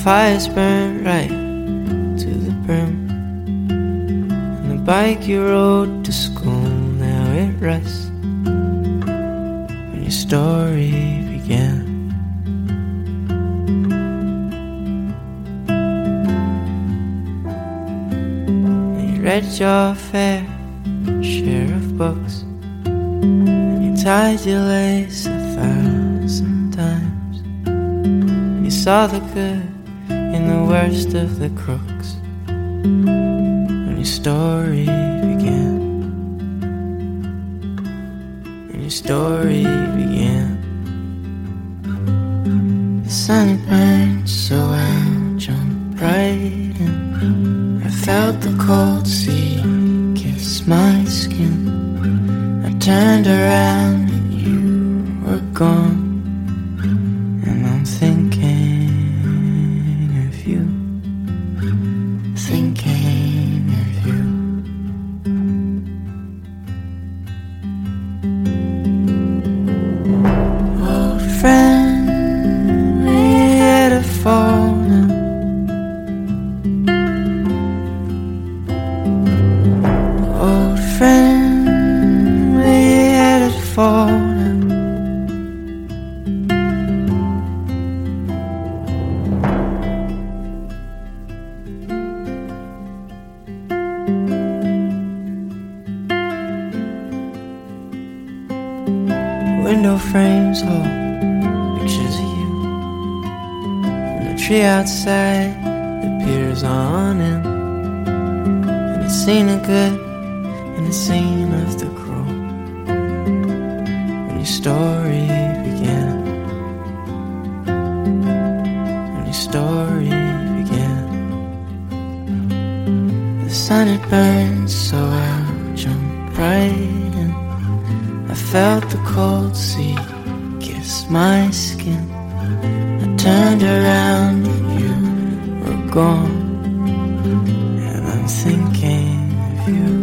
fires burned right to the brim, and the bike you rode to school, now it rests when your story began. And you read your fair share of books, and you tied your lace 1,000 times, and you saw the good in the worst of the crooks when your story began. When your story began. The sun had burned, so I jumped right in. I felt the cold sea kiss my skin. I turned around and you were gone, and I'm thinking of you, thinking of you. Old friend, we're here to fall now. Old friend, we're here to fall now. Window frames hold pictures of you, and the tree outside appears on in, and it's seen the good and it's seen of the cruel when your story began. When your story began. The sun had burned, so I jumped right in. I felt the cold sea kiss my skin. I turned around and you were gone, and I'm thinking of you.